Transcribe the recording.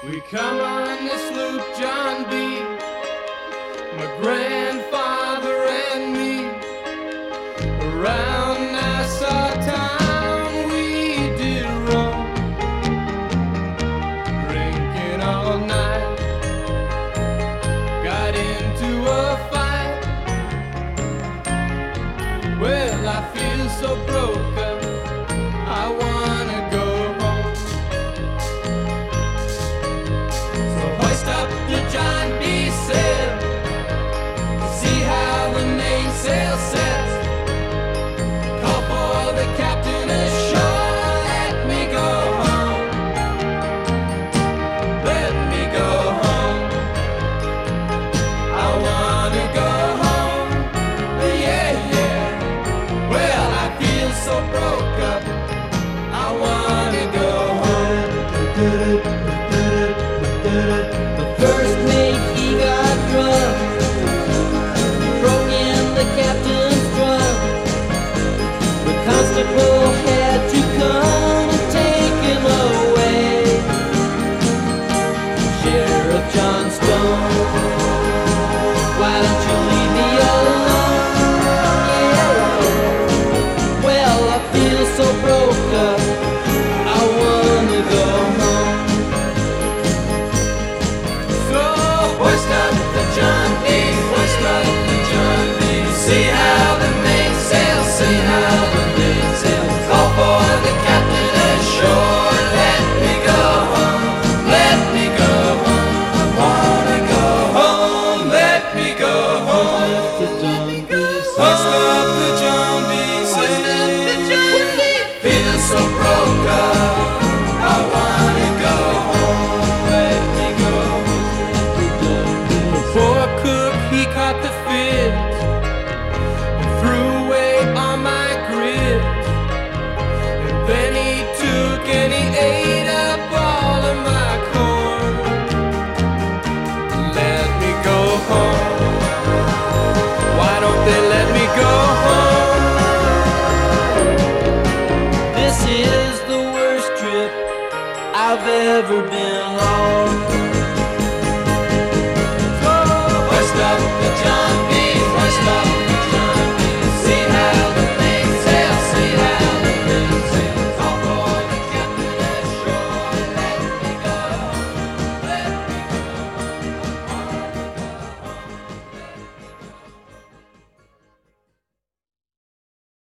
We come on this loop, John B., my grandfather and me, around Nassau town we did roam, drinking all night, got into a fight. Well, I feel so broke up, I wanna go home. So hoist up the John B. sail, see how the mainsail sets. Call for the captain ashore, let me go home. Let me go home. I wanna go home. Yeah, yeah. Well, I feel so broke up, I wanna go home. The first mate, he got drunk, broke in the captain's drum. The constable had to come and take him away. Sheriff John Stone, why don't you leave me alone? Yeah. Well, I feel so broke up, I wanna go home. So hoist up the John B., hoist up the John B. See how the mainsail, see how the mainsail. Call for the captain ashore, let me go home, let me go home. I wanna go home, let me go home. Hoist up the John B., feel so broke up, I wanna go home, let me go home. The poor cook, he caught the fits and threw away all my grits. And then he took and he ate up all of my corn. Let me go home. Why don't they let me go home? This is the worst trip I've ever been